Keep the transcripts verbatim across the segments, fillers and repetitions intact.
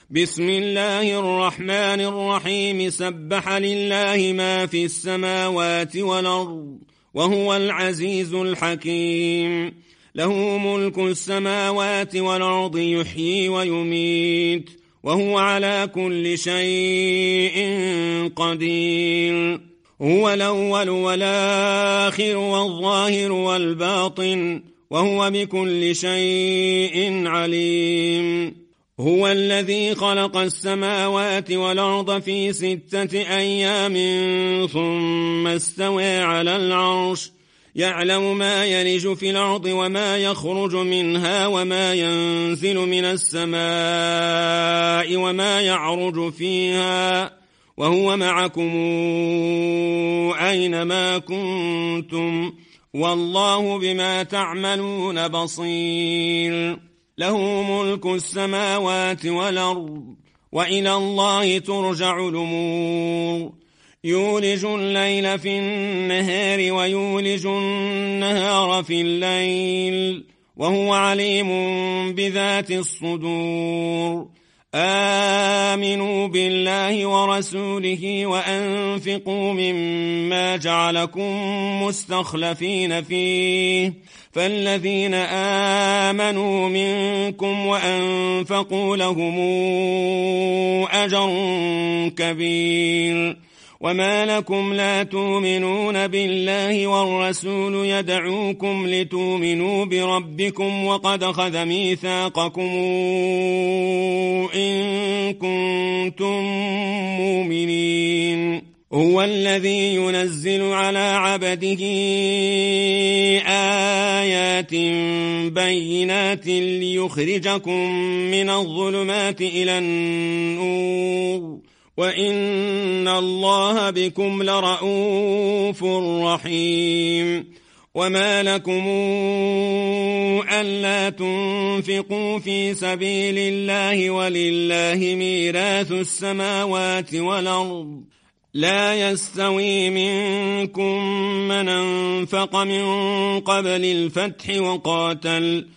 بسم الله الرحمن الرحيم سبح لله ما في السماوات والأرض وهو العزيز الحكيم له ملك السماوات والأرض يحيي ويميت وهو على كل شيء قدير هو الأول والآخر والظاهر والباطن وهو بكل شيء عليم هو الذي خلق السماوات والأرض في ستة أيام ثم استوى على العرش يعلم ما يلج في الأرض وما يخرج منها وما ينزل من السماء وما يعرج فيها وهو معكم أينما كنتم والله بما تعملون بصير له ملك السماوات والأرض وإلى الله ترجع الأمور يولج الليل في النهار ويولج النهار في الليل وهو عليم بذات الصدور آمنوا بالله ورسوله وأنفقوا مما جعلكم مستخلفين فيه فالذين آمنوا منكم وأنفقوا لهم أجر كبير وما لكم لا تؤمنون بالله والرسول يدعوكم لتؤمنوا بربكم وقد أخذ ميثاقكم إن كنتم مؤمنين هو الذي ينزل على عبده آيات بينات ليخرجكم من الظلمات إلى النور وإن الله بكم لرؤوف رحيم وما لكم ألا تنفقوا في سبيل الله ولله ميراث السماوات والأرض لا يستوي منكم من أنفق من قبل الفتح وقاتل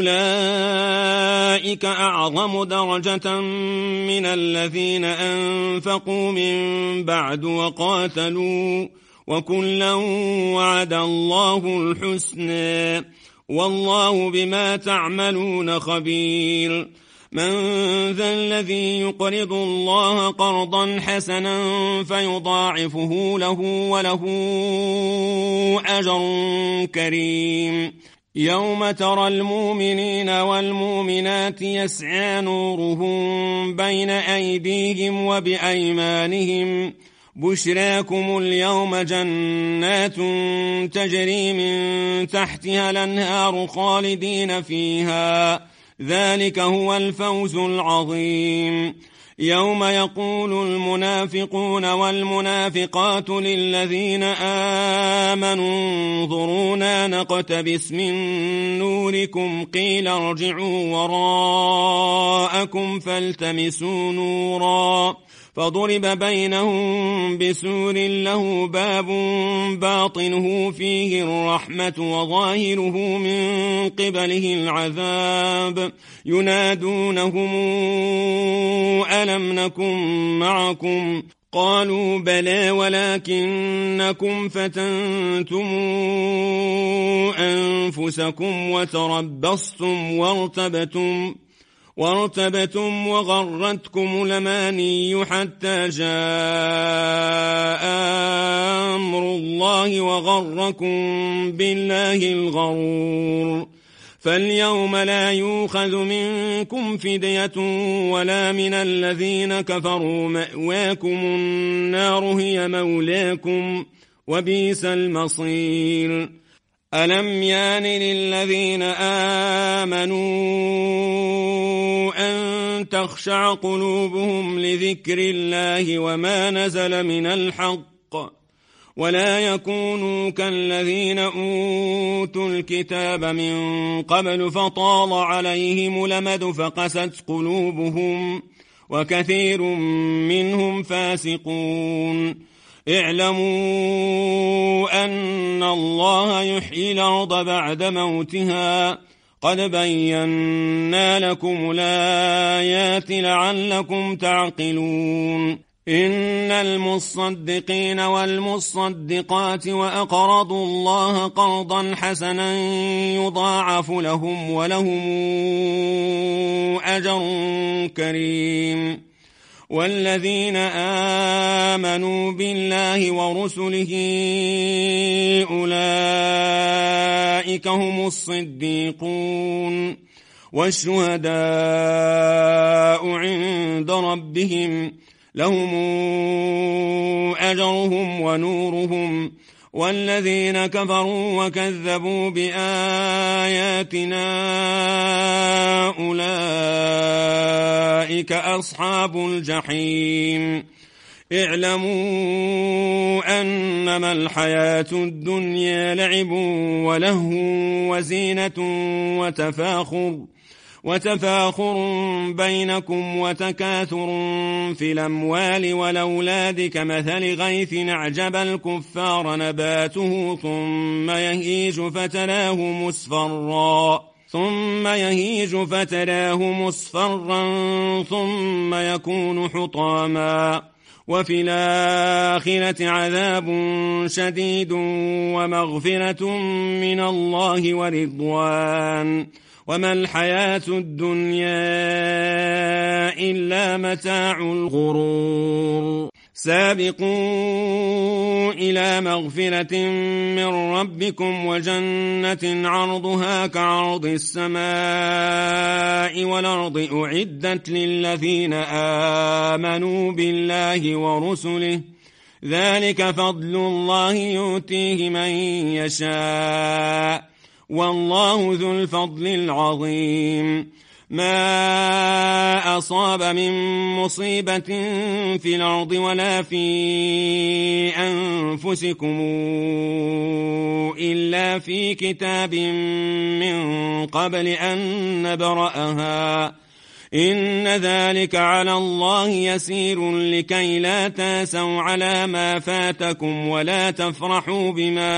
أولئك أعظم درجة من الذين أنفقوا من بعد وقاتلوا وكلا وعد الله الحسنى والله بما تعملون خبير من ذا الذي يقرض الله قرضا حسنا فيضاعفه له وله أجر كريم يوم ترى المؤمنين والمؤمنات يسعى نورهم بين أيديهم وبأيمانهم بشراكم اليوم جنات تجري من تحتها الأنهار خالدين فيها ذلك هو الفوز العظيم يوم يقول المنافقون والمنافقات للذين آمنوا انظرونا نقتبس من نوركم قيل ارجعوا وراءكم فالتمسوا نورا فضرب بينهم بسور له باب باطنه فيه الرحمة وظاهره من قبله العذاب ينادونهم ألم نكن معكم قالوا بلى ولكنكم فتنتم أنفسكم وتربصتم وارتبتم وارتبتم وغرتكم الأماني حتى جاء أمر الله وغركم بالله الغرور فاليوم لا يؤخذ منكم فدية ولا من الذين كفروا مأواكم النار هي مولاكم وبئس المصير ألم يان للذين آمنوا أن تخشع قلوبهم لذكر الله وما نزل من الحق ولا يكونوا كالذين أوتوا الكتاب من قبل فطال عليهم الأمد فقست قلوبهم وكثير منهم فاسقون اعلموا أن الله يحيي الأرض بعد موتها قد بينا لكم الآيات لعلكم تعقلون إن المصدقين والمصدقات وأقرضوا الله قرضا حسنا يضاعف لهم ولهم أجر كريم والذين آمنوا بالله ورسله أولئك هم الصديقون والشهداء عند ربهم لهم أجرهم ونورهم والذين كفروا وكذبوا بآياتنا أولئك أصحاب الجحيم اعلموا أنما الحياة الدنيا لعب ولهو وزينة وتفاخر وتفاخر بينكم وتكاثر في الأموال والأولاد كمثل غيث أعجب الكفار نباته ثم يهيج فتراه مصفرا ثم يهيج فتراه مصفرا ثم يكون حطاما وفي الآخرة عذاب شديد ومغفرة من الله ورضوان وما الحياة الدنيا إلا متاع الغرور سابقوا إلى مغفرة من ربكم وجنة عرضها كعرض السماء والأرض أعدت للذين آمنوا بالله ورسله ذلك فضل الله يؤتيه من يشاء والله ذو الفضل العظيم ما أصاب من مصيبة في الأرض ولا في أنفسكم إلا في كتاب من قبل أن نبرأها إن ذلك على الله يسير لكي لا تاسوا على ما فاتكم ولا تفرحوا بما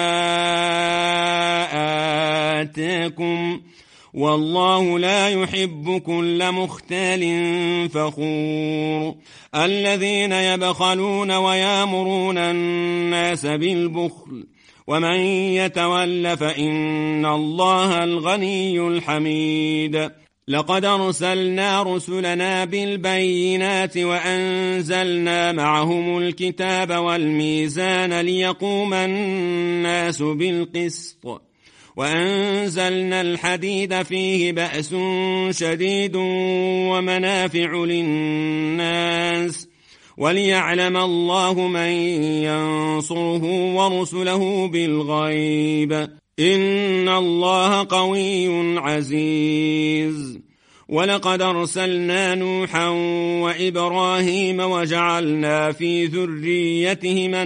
آتاكم والله لا يحب كل مختال فخور الذين يبخلون ويامرون الناس بالبخل ومن يتول فإن الله الغني الحميد لقد أرسلنا رسلنا بالبينات وأنزلنا معهم الكتاب والميزان ليقوم الناس بالقسط وأنزلنا الحديد فيه بأس شديد ومنافع للناس وليعلم الله من ينصره ورسله بالغيب إن الله قوي عزيز ولقد أرسلنا نوحا وإبراهيم وجعلنا في ذريتهما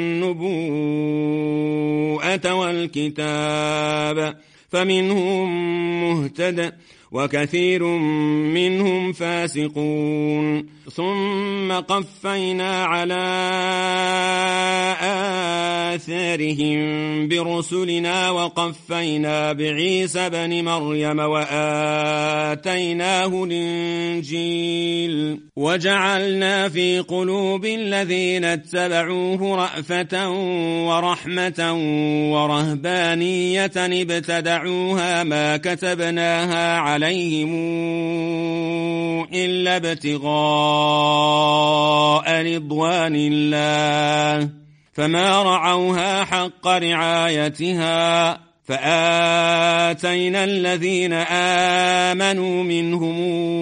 النبوءة والكتاب فمنهم مهتد وكثير منهم فاسقون ثم قفينا على آثارهم برسلنا وقفينا بعيسى بن مريم وآتيناه الإنجيل وجعلنا في قلوب الذين اتبعوه رأفة ورحمة ورهبانية ابتدعوها ما كتبناها عليهم إلا ابتغاء رضوان الله فما رعوها حق رعايتها فآتينا الذين آمنوا منهم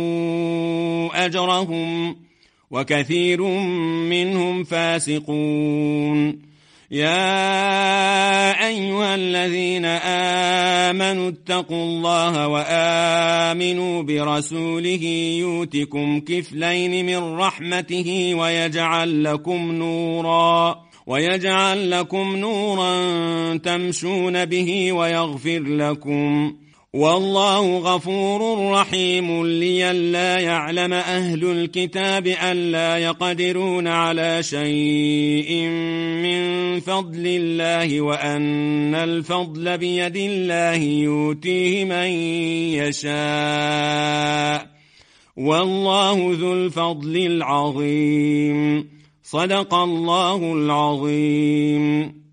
أجرهم وكثير منهم فاسقون يا أيها الذين آمنوا اتقوا الله وآمنوا برسوله يؤتكم كفلين من رحمته ويجعل لكم نورا ويجعل لكم نورا تمشون به ويغفر لكم والله غفور رحيم لئلا يعلم أهل الكتاب ألا يقدرون على شيء من فضل الله وأن الفضل بيد الله يؤتيه من يشاء والله ذو الفضل العظيم. صدق الله العظيم.